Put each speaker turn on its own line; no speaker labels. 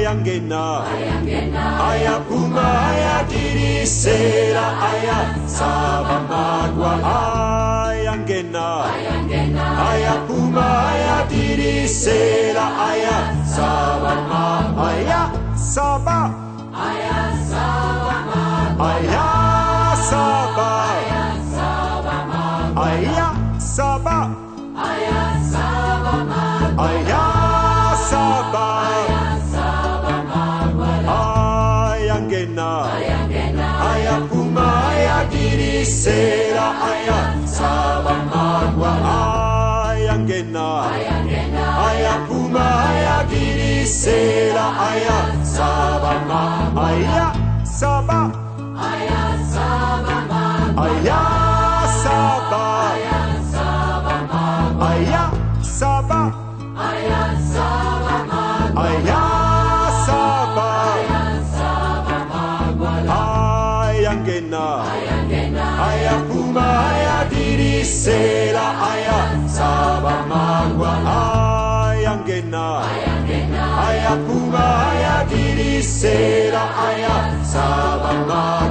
ayangena, ayaphuma ayadirisela, ayasabamagwa, ayangena, ayaphuma ayadirisela, ayasabamagwa, ayasaba, ayasaba, ayasaba, ayasaba, ayangena, ayaphuma ayadirisela, ayasabamagwa, ayangena, ayaphuma ayadirisela, ayasabamagwa, ayasaba, ayasaba, ayasaba, ayasaba, ayangena, ayaphuma ayadirisela, ayasabamagwa, ayangena, ayaphuma ayadirisela, ayasabamagwa.